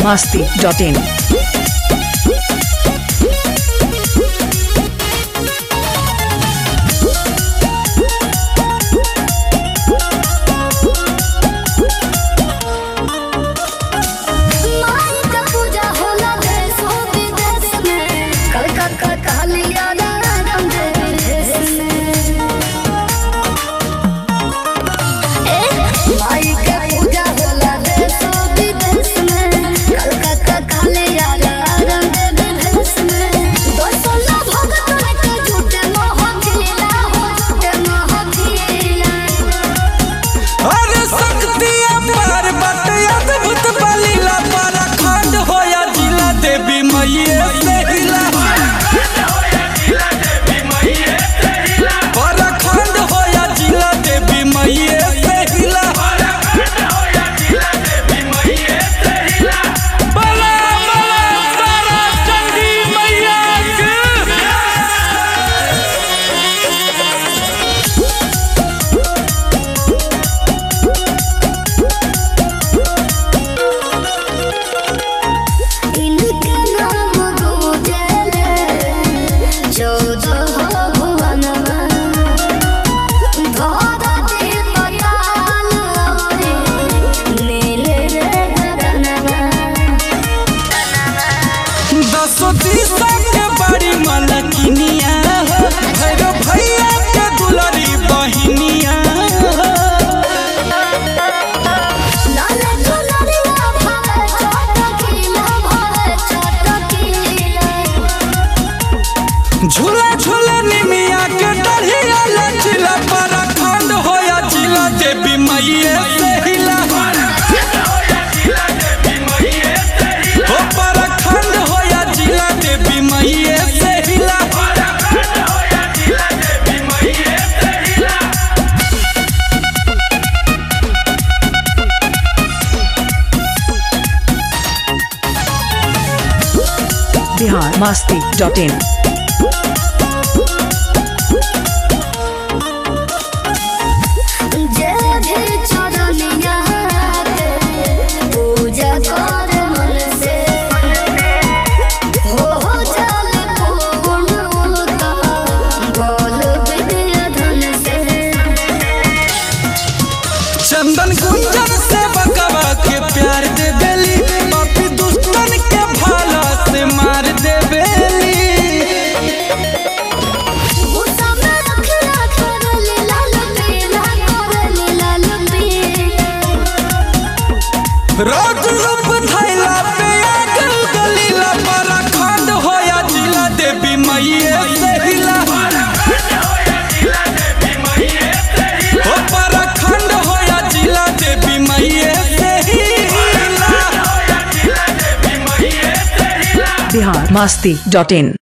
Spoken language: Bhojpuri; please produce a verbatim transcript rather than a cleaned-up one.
masti dot in. झूला झूला निमिया के डढ़िया लचिला परखंड होया जिला देवी मैया से हिला हो परखंड होया जिला देवी मैया से हिला Bihar masti dot in. चंदन गुंजन से बकवा के प्यार दे बेली पापी दुश्मन के भाला से मार दे बेली रोज रूप धैला पे आगल गलीला परखंड होया जिला देवी मैया से हिला हो परखंड होया जिला देवी मैया से हिला Bihar masti dot in.